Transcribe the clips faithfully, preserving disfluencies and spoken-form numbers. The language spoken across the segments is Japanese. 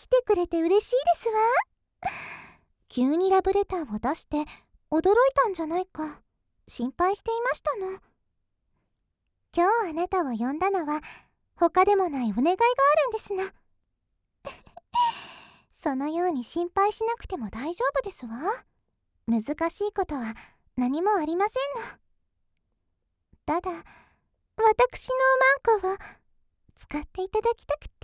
てくれて嬉しいですわ。急にラブレターを出して驚いたんじゃないか心配していましたの。今日あなたを呼んだのは他でもないお願いがあるんですな。そのように心配しなくても大丈夫ですわ。難しいことは何もありませんの。ただ私のおまんこを使っていただきたくて。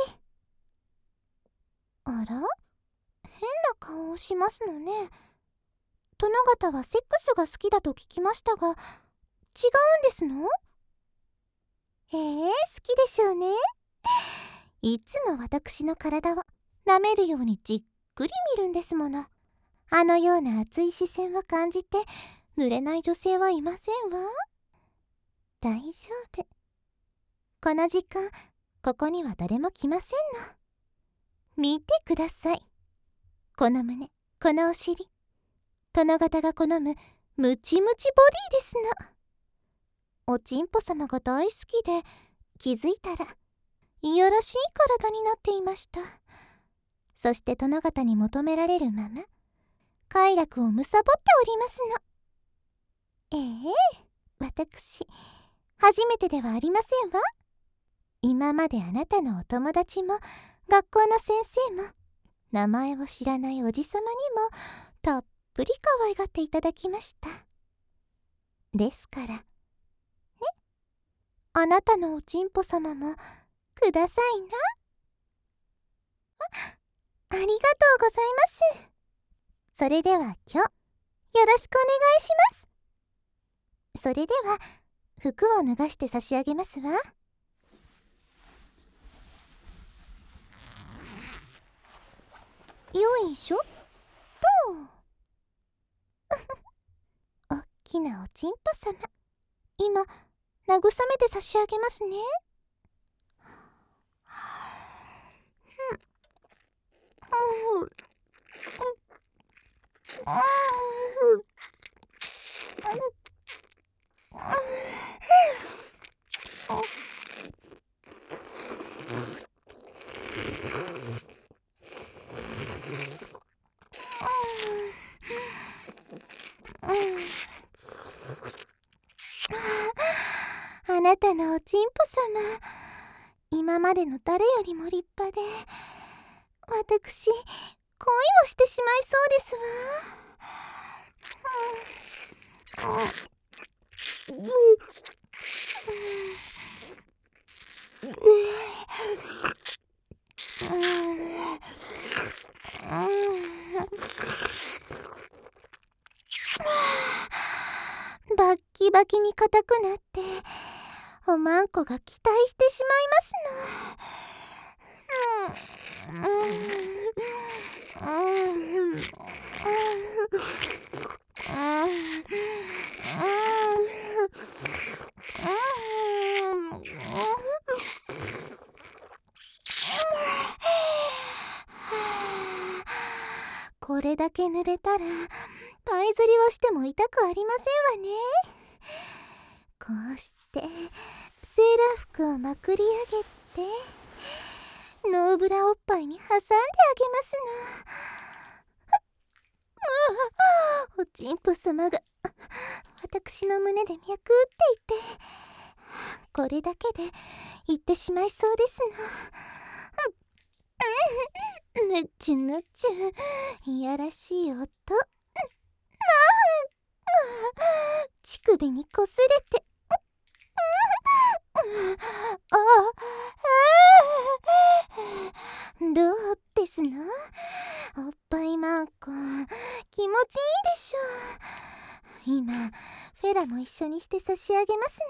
あら、変な顔をしますのね。殿方はセックスが好きだと聞きましたが、違うんですの？ええ、好きでしょうね。いつも私の体を舐めるようにじっくり見るんですもの。あのような熱い視線を感じて濡れない女性はいませんわ。大丈夫。この時間ここには誰も来ませんの。見てください。この胸、このお尻、殿方が好むムチムチボディですの。おちんぽ様が大好きで、気づいたらいやらしい体になっていました。そして殿方に求められるまま快楽をむさぼっておりますの。ええ、私初めてではありませんわ。今まであなたのお友達も学校の先生も名前を知らないおじさまにもたっぷり可愛がっていただきました。ですからね、あなたのおちんぽ様もくださいな。あ、ありがとうございます。それでは今日よろしくお願いします。それでは服を脱がして差し上げますわ。よいしょっと。おっきなおちんぽ様、今慰めて差し上げますね。あなたのおちんぽ様、今までの誰よりも立派で、私恋をしてしまいそうですわ。バッキバキに硬くなっておまんこが期待してしまいますの。これだけ濡れたらパイ釣りをしても痛くありませんわね。こうしてセーラー服をまくり上げてノーブラおっぱいに挟んであげますの。おちんぽ様が私の胸で脈打っていて、これだけで言ってしまいそうですの。ぬっちゅぬっちゅ、いやらしい音。乳首にこすれて、ああ、どうですの？おっぱいまんこ気持ちいいでしょう。今フェラも一緒にして差し上げます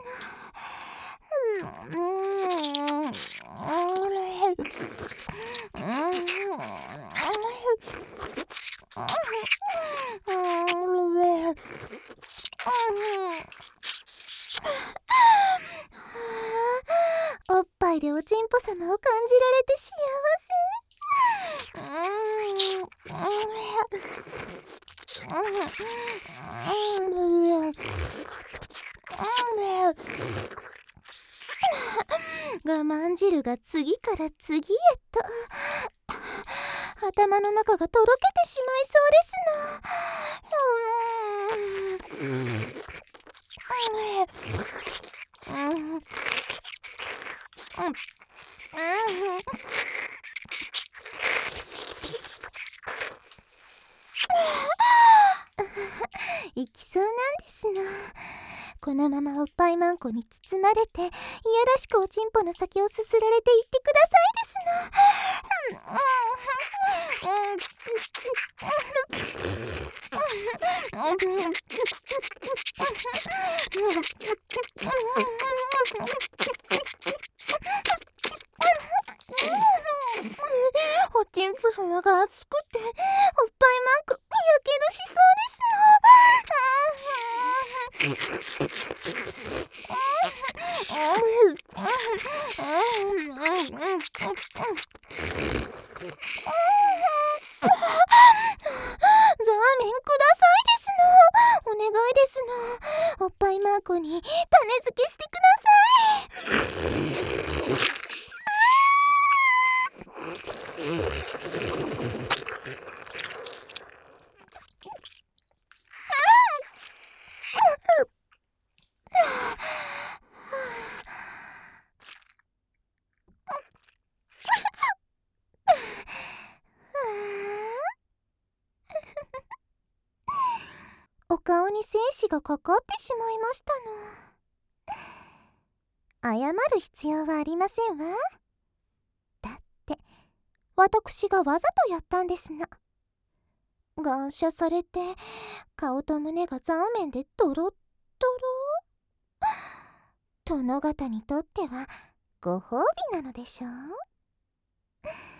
の。おっぱいでおちんぽ様を感じられて幸せ。我慢汁が次から次へと。 頭の中がとろけてしまいそうですの。うんうんうんいきそうなんですの。このままおっぱいマンコに包まれて、いやらしくおちんぽの先をすすられていってくださいですの。おちんぽ様が熱くて、おっぱいマンコやけどしそうですの。ザーメンくださいですの。お願いですの。おっぱいマンコに種付けしてください。お顔に精子がかかってしまいましたの。謝る必要はありませんわ。だって私がわざとやったんですの。感謝されて顔と胸がザーメンでドロッドロ。殿方にとってはご褒美なのでしょう。